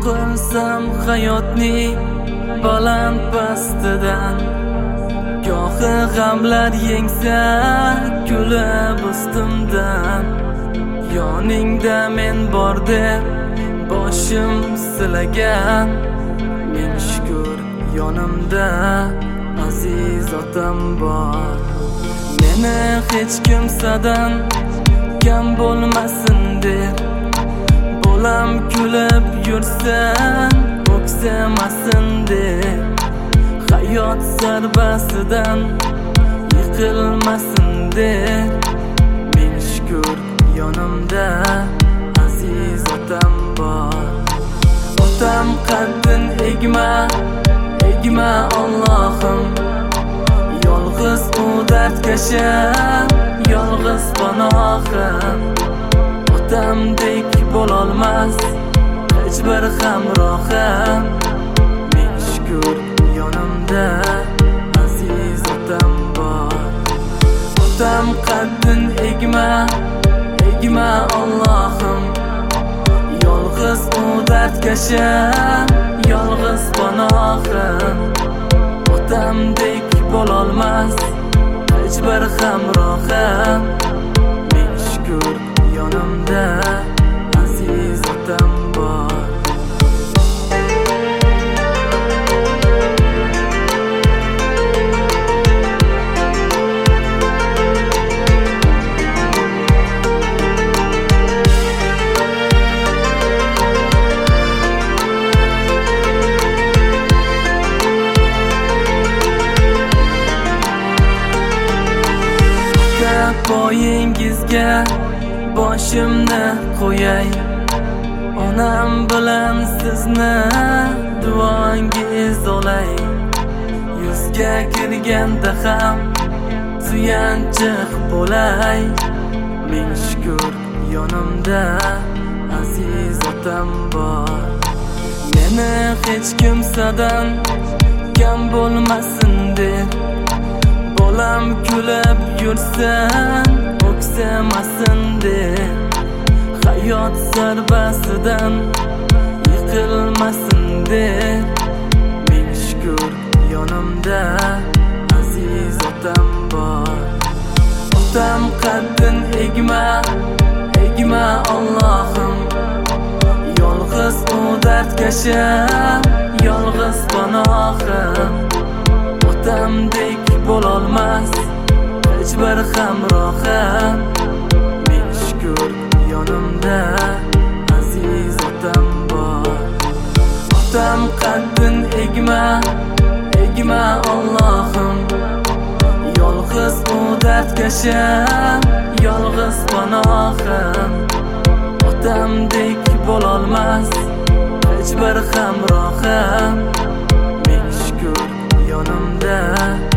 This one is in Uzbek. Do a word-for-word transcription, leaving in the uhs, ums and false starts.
Qo'qilsam hayotning baland pastidan, gohi g'amlar yengsa kulib ustimdan. Yoningda men bor deb boshim silagan, ming shukr yonimda aziz otam bor. Meni hech kimsadan kam bo'lmasin deb bo'lam kulib yursan, o'ksamasin deb hayot zarbasidan yiqilmasin deb, ming shukr yonimda aziz otam bor. Otam qaddin egma, egma Allohim, yolg'iz u dardkasham, yolg'iz panohim. Otamdek bo'lolmas hech bir hamrohim, ming shukr yonimda aziz otam bor. Otam qaddin egma, egma Allohim, yolg'iz u dardkasham, yolg'iz panohim. Otamdek bo'lolmas hech bir hamrohim, ming shukr yonimda aziz otam bor. Poyingizga boshimni qo'yay, onam bilan sizni duongiz olay. Yuzga kirganda ham suyanchiq bo'lay, ming shukr yonimda aziz otam bor. Meni hech kimsadan kam bo'lmasin deb bo'lam kulib yursan, o'ksamasin deb hayot zarbasidan yiqilmasin deb, ming shukr yonimda aziz otam bor. Otam qaddin egma, egma Allohim, yolg'iz u dardkasham, yolg'iz panohim. Otamdek bo'lolmas hech bir hamrohim, ming shukr yonimda aziz otam bor. Otam qaddin egma, egma Allohim, yolg'iz u dardkasham, yolg'iz panohim. Otamdek bo'lolmas hech bir hamrohim, ming shukr yonimda